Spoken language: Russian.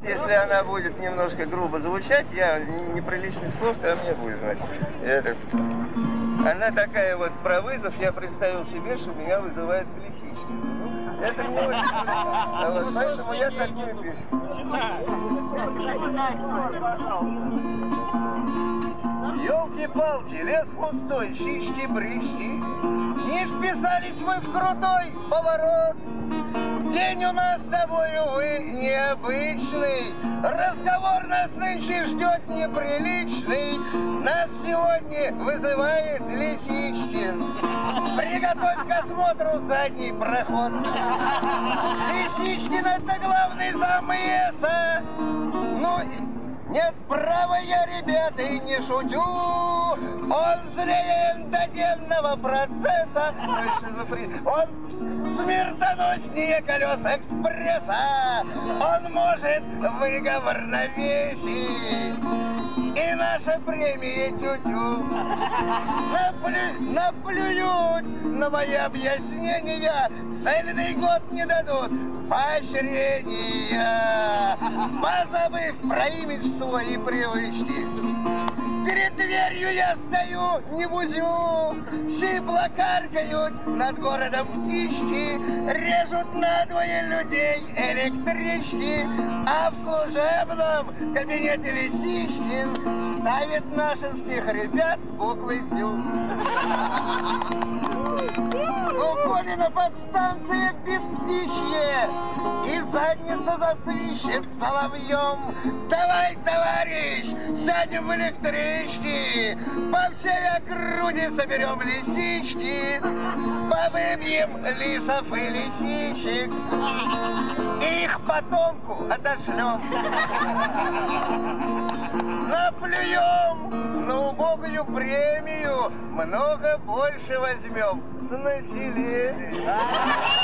если она будет немножко грубо звучать, я неприличных слов, то мне будет знать. Она такая вот про вызов, я представил себе, что меня вызывает к лисичке. Это не очень а вот, поэтому я такую песню. Ёлки-палки, лес пустой, щички-брычки. Не вписались мы в крутой поворот. День у нас с тобой, увы, необычный. Разговор нас нынче ждет неприличный. Нас сегодня вызывает Лисичкин. Приготовь к осмотру задний проход. Лисичкин — это главный замеса. Ну, нет права я, ребята, и не шутю. Он злее эндогенного процесса. Он смертоноснее колес экспресса. Он может выговор навесить. И наша премия тю-тю. Наплюют на мои объяснения. Цельный год не дадут поощрения, позабыв про имидж свои привычки. Перед дверью я стою, не будю, сипло каркают над городом птички, режут надвое людей электрички, а в служебном кабинете Лисичкин ставит нашинских ребят буквой «Тю». У Колина подстанция Бесптичье, и задница засвищет соловьем. Давай, товарищ, сядем в электрички, по всей округе соберем лисички, повыбьем лисов и лисичек, и их потомку отошлем. Наплюем на убогую премию, много больше возьмем с населения.